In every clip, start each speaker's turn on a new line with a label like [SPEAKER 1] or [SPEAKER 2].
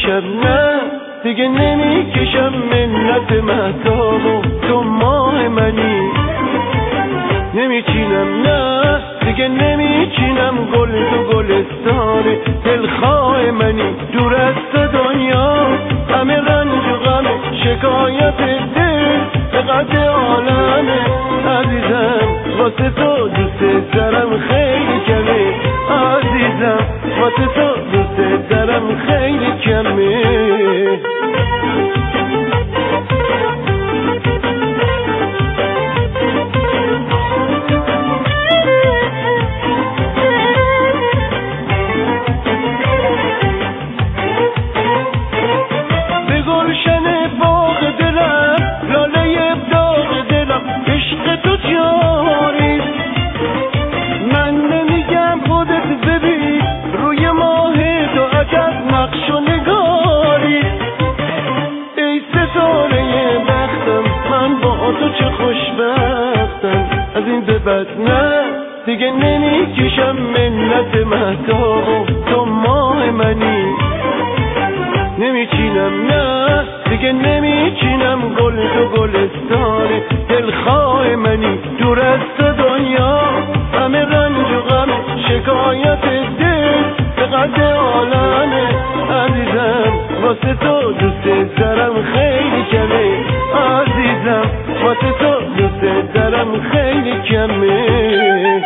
[SPEAKER 1] شب نه دیگه نمیکشم منت مهتاب و تو ماه منی. نمیچینم نه دیگه نمیچینم گل تو گلستان دلخواه منی. دور از دنیا همه رنج و غم شکایت دل به قد عالمه عزیزم واسه تو دوست دارم خیلی کمه. عزیزم واسه تو دوست دارم خیلی کمه. از این به بعد نه دیگه نمیکشم منت مهتاب و تو ماه منی. نمیچینم نه دیگه نمیچینم گل تو گلستان دلخواه منی. دور از دنیا همه رنج و غم شکایت دل به قد عالمه عزیزم واسه تو دوست دارم خیلی کمه. عزیزم واسه تو دوست دارم خیلی کمه.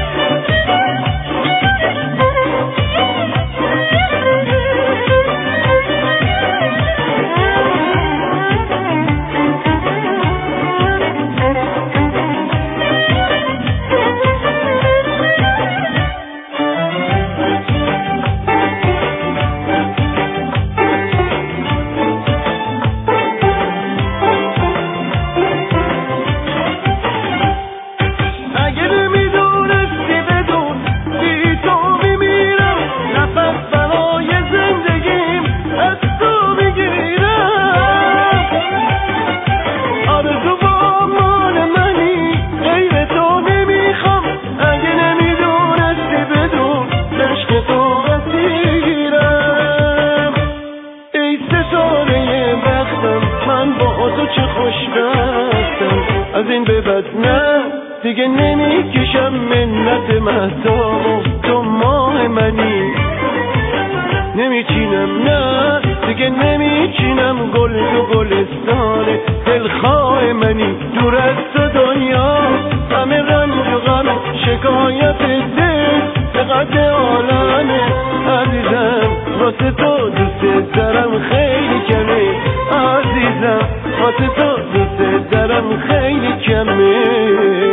[SPEAKER 1] از این به بعد نه دیگه نمیکشم منت مهتاب و تو ماه منی. نمیچینم نه دیگه نمیچینم گل تو گلستان دلخواه منی. دور از دنیا همه رنج و غم شکایت دل به قد عالمه عزیزم واسه تو دوست دارم خیلی کمه. عزیزم واسه تو دوست دارم خیلی کمه.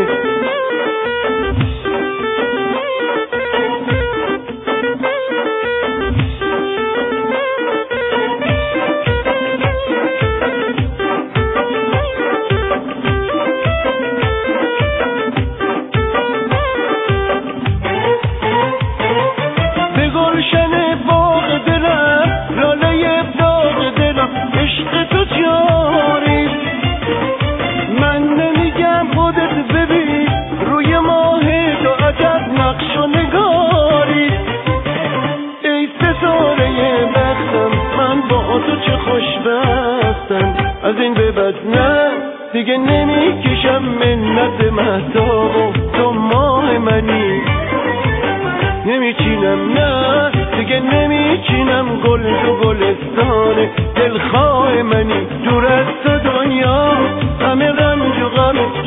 [SPEAKER 1] از این به بعد نه دیگه نمیکشم منت مهتاب و تو ماه منی. نمیچینم نه دیگه نمیچینم گل تو گلستان دلخواه منی. دور از دنیا همه رنج و غم